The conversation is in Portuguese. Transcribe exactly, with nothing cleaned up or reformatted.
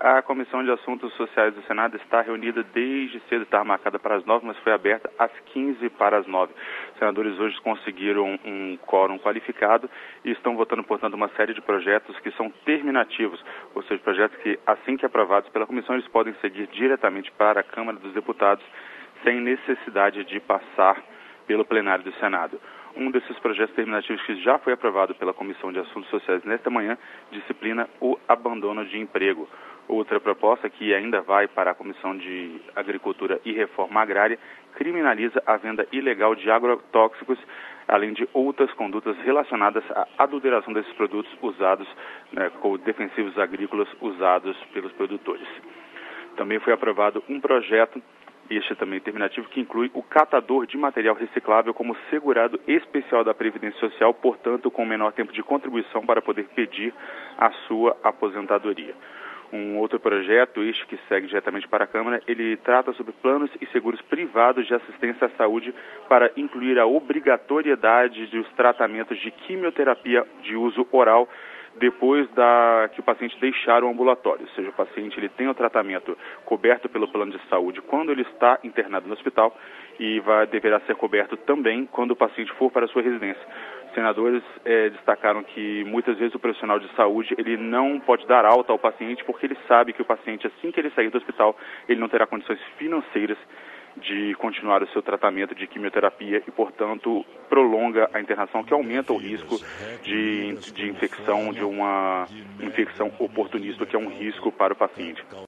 A Comissão de Assuntos Sociais do Senado está reunida desde cedo, estava marcada para as nove, mas foi aberta às quinze para as nove. Os senadores hoje conseguiram um quórum qualificado e estão votando, portanto, uma série de projetos que são terminativos, ou seja, projetos que, assim que aprovados pela comissão, eles podem seguir diretamente para a Câmara dos Deputados, sem necessidade de passar pelo plenário do Senado. Um desses projetos terminativos que já foi aprovado pela Comissão de Assuntos Sociais nesta manhã disciplina o abandono de emprego. Outra proposta, que ainda vai para a Comissão de Agricultura e Reforma Agrária, criminaliza a venda ilegal de agrotóxicos, além de outras condutas relacionadas à adulteração desses produtos usados, né, com defensivos agrícolas usados pelos produtores. Também foi aprovado um projeto, este também terminativo, que inclui o catador de material reciclável como segurado especial da Previdência Social, portanto, com menor tempo de contribuição para poder pedir a sua aposentadoria. Um outro projeto, este que segue diretamente para a Câmara, ele trata sobre planos e seguros privados de assistência à saúde para incluir a obrigatoriedade dos tratamentos de quimioterapia de uso oral depois da, que o paciente deixar o ambulatório. Ou seja, o paciente ele tem o tratamento coberto pelo plano de saúde quando ele está internado no hospital e vai, deverá ser coberto também quando o paciente for para a sua residência. Os senadores eh, destacaram que muitas vezes o profissional de saúde ele não pode dar alta ao paciente porque ele sabe que o paciente, assim que ele sair do hospital, ele não terá condições financeiras de continuar o seu tratamento de quimioterapia e, portanto, prolonga a internação, que aumenta o risco de, de infecção, de uma infecção oportunista, que é um risco para o paciente.